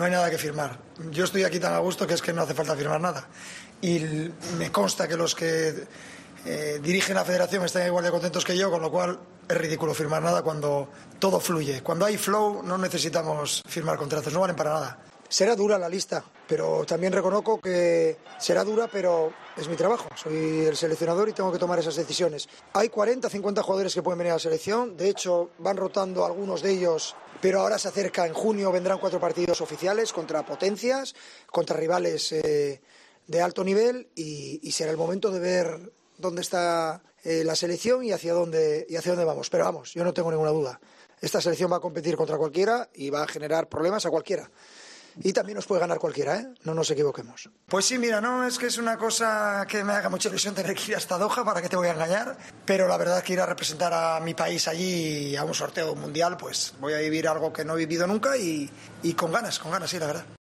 no hay nada que firmar. Yo estoy aquí tan a gusto que es que no hace falta firmar nada. Y me consta que los que dirigen la federación están igual de contentos que yo, con lo cual es ridículo firmar nada cuando todo fluye. Cuando hay flow no necesitamos firmar contratos, no valen para nada. Será dura la lista, pero también reconozco que será dura, pero es mi trabajo. Soy el seleccionador y tengo que tomar esas decisiones. Hay 40, 50 jugadores que pueden venir a la selección. De hecho, van rotando algunos de ellos, pero ahora se acerca, en junio vendrán 4 partidos oficiales contra potencias, contra rivales de alto nivel y será el momento de ver dónde está la selección y hacia dónde vamos. Pero vamos, yo no tengo ninguna duda. Esta selección va a competir contra cualquiera y va a generar problemas a cualquiera. Y también nos puede ganar cualquiera, ¿eh? No nos equivoquemos. Pues sí, mira, no es que es una cosa que me haga mucha ilusión tener que ir hasta Doha, ¿para qué te voy a engañar? Pero la verdad es que ir a representar a mi país allí a un sorteo mundial, pues voy a vivir algo que no he vivido nunca y con ganas, sí, la verdad.